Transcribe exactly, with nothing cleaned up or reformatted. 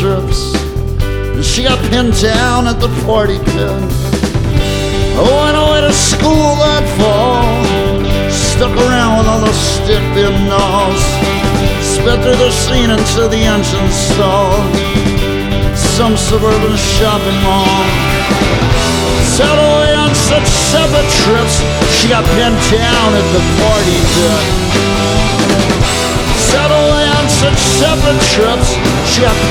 trips, and she got pinned down at the party pit. I went away to school that fall, stuck around with all the stiff-in dolls, sped through the scene into the engine stall, some suburban shopping mall. Sat away on such separate trips, she got pinned down at the party pit. Sat away on such separate trips, she got